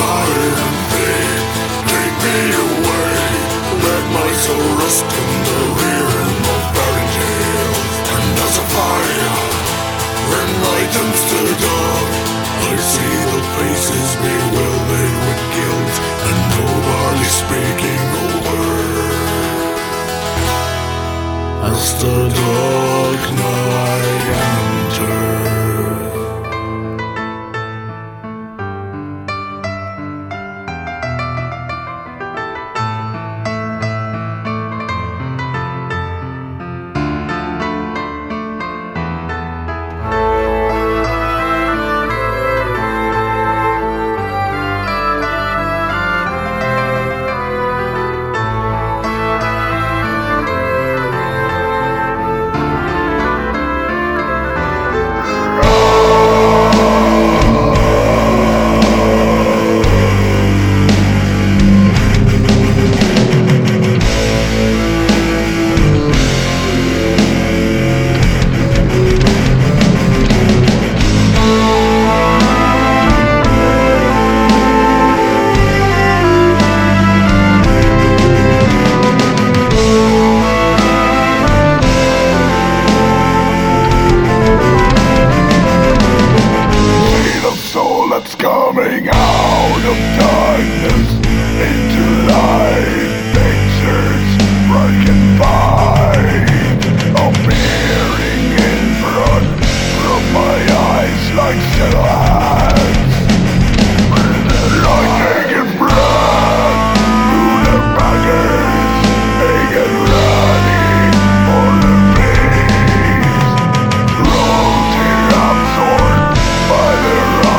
Silent fate, take me away. Let my soul rust in the realm of fairy tales. And as a fire enlightens the dark, I see the faces bewildered with guilt, and nobody speaking a word. As the dark night enters, that's coming out of darkness into light. Pictures black and white, appearing in front of my eyes like silhouettes. Like taking blood through the baggage, they get ready for the feast. Floating absorbed by the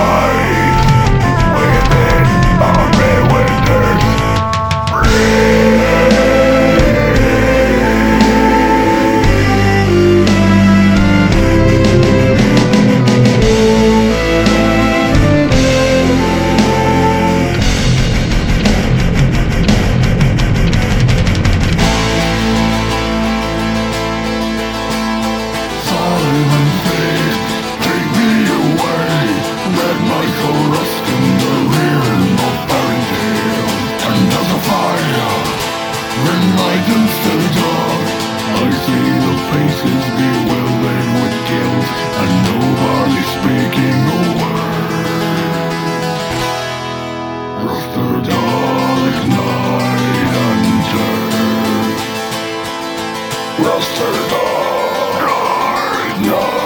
enlightens the dark. I see the faces bewildered with guilt, and nobody speaking a word. As the dark night enters, as the dark night